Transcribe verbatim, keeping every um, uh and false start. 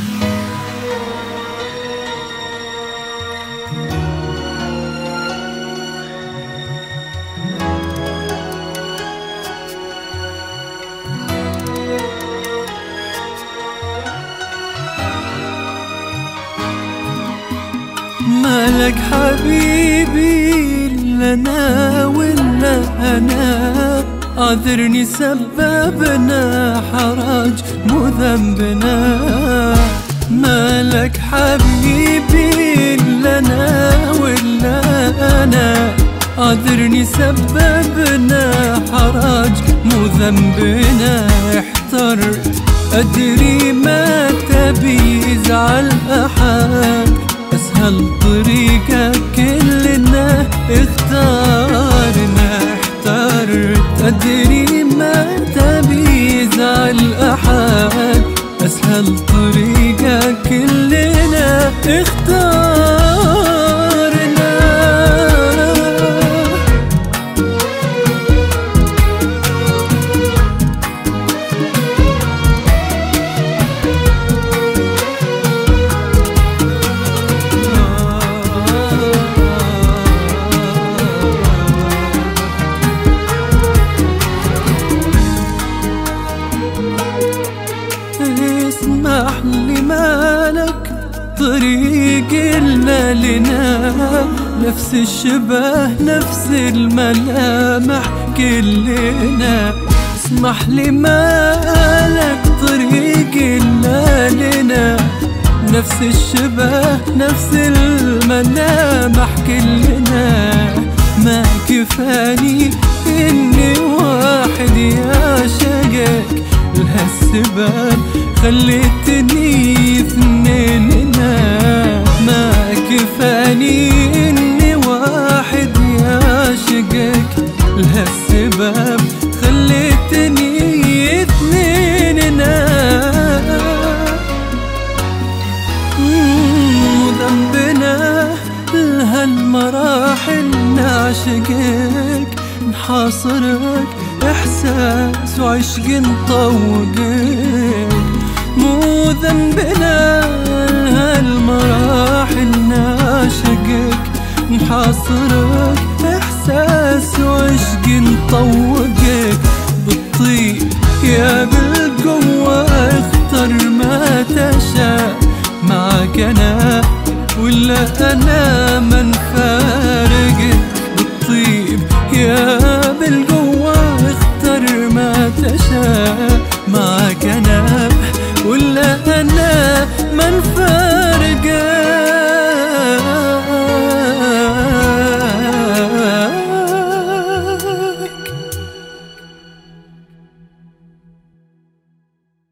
مالك حبيبي إلا أنا ولا أنا؟ عذرني سببنا حرج مو ذنبنا. مالك حبيبي إلا أنا ولا أنا؟ عذرني سببنا حرج مو ذنبنا. احترت أدري ما تبي يزعل أحد، أسهل طريقة كلنا اختارنا. احترت أدري ما تبي يزعل أحد، أسهل طريقة كلنا اختارنا. اسمح لي مالك طريق إلا لنا، نفس الشبه نفس الملامح كلنا. اسمح لي مالك طريق إلا لنا، نفس الشبه نفس الملامح كلنا. ما كفاني إني واحد يعشقك، لهالسبب خليتني اثنيننا. ما كفاني إني واحد يعشقك، لهالسبب خليتني اثنيننا. مو ذنبنا لهالمراحل نعشقك، نحاصرك إحساس وعشق نطوقك. مو ذنبنا هالمراحل نعشقك، نحاصرك إحساس وعشق نطوقك. بالطيب يا بالقوة اختر ما تشاء، معك أنا ولا أنا ما نفارقك. بالطيب يا بالقوة اختر ما تشاء،